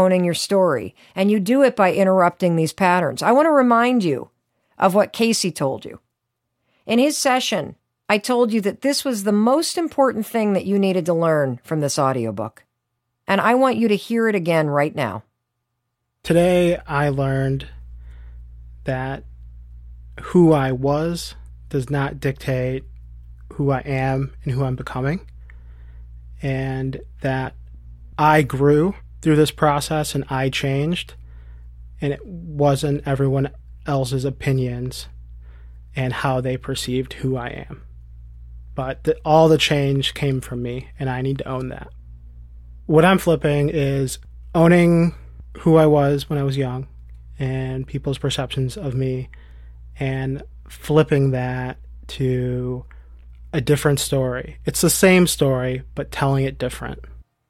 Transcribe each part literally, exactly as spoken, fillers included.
owning your story. And you do it by interrupting these patterns. I want to remind you of what Casey told you. In his session, I told you that this was the most important thing that you needed to learn from this audiobook. And I want you to hear it again right now. Today, I learned that who I was does not dictate who I am and who I'm becoming. And that I grew through this process and I changed. And it wasn't everyone else's opinions and how they perceived who I am. But the, all the change came from me, and I need to own that. What I'm flipping is owning who I was when I was young and people's perceptions of me, and flipping that to a different story. It's the same story, but telling it different.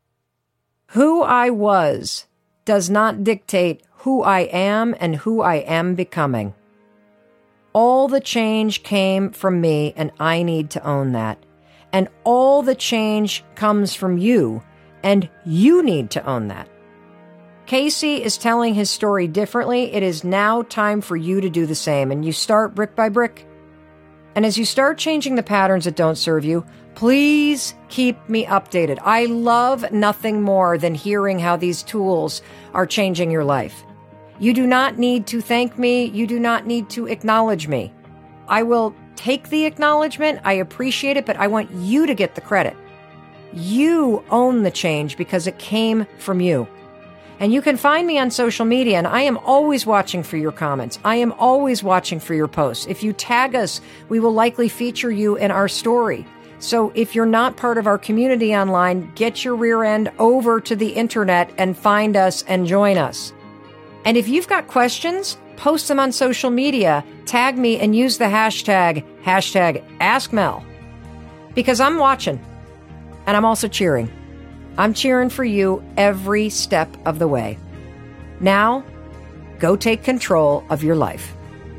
Who I was does not dictate who I am and who I am becoming. All the change came from me, and I need to own that. And all the change comes from you, and you need to own that. Casey is telling his story differently. It is now time for you to do the same, and you start brick by brick. And as you start changing the patterns that don't serve you, please keep me updated. I love nothing more than hearing how these tools are changing your life. You do not need to thank me. You do not need to acknowledge me. I will take the acknowledgement. I appreciate it, but I want you to get the credit. You own the change because it came from you. And you can find me on social media, and I am always watching for your comments. I am always watching for your posts. If you tag us, we will likely feature you in our story. So if you're not part of our community online, get your rear end over to the internet and find us and join us. And if you've got questions, post them on social media, tag me, and use the hashtag, hashtag AskMel. Because I'm watching, and I'm also cheering. I'm cheering for you every step of the way. Now, go take control of your life.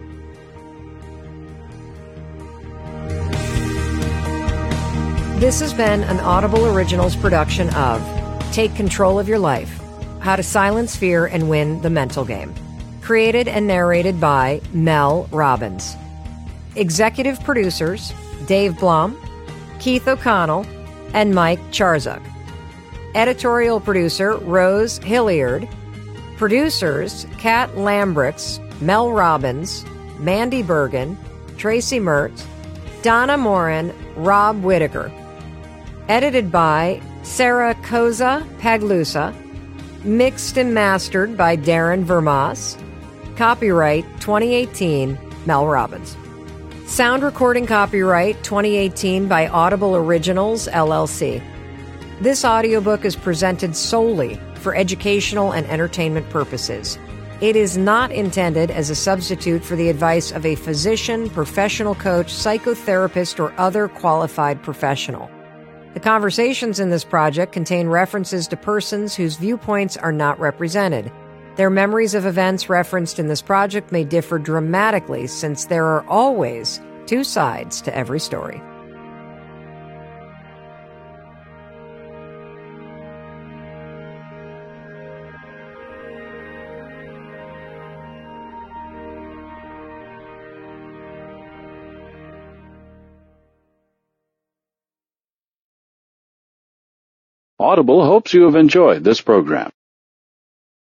This has been an Audible Originals production of Take Control of Your Life, How to Silence Fear and Win the Mental Game. Created and narrated by Mel Robbins. Executive producers, Dave Blum, Keith O'Connell, and Mike Charzuk. Editorial producer, Rose Hilliard. Producers, Kat Lambricks, Mel Robbins, Mandy Bergen, Tracy Mertz, Donna Morin, Rob Whittaker. Edited by Sarah Koza Paglusa. Mixed and mastered by Darren Vermas. Copyright twenty eighteen, Mel Robbins. Sound recording copyright twenty eighteen by Audible Originals, L L C. This audiobook is presented solely for educational and entertainment purposes. It is not intended as a substitute for the advice of a physician, professional coach, psychotherapist, or other qualified professional. The conversations in this project contain references to persons whose viewpoints are not represented. Their memories of events referenced in this project may differ dramatically, since there are always two sides to every story. Audible hopes you have enjoyed this program.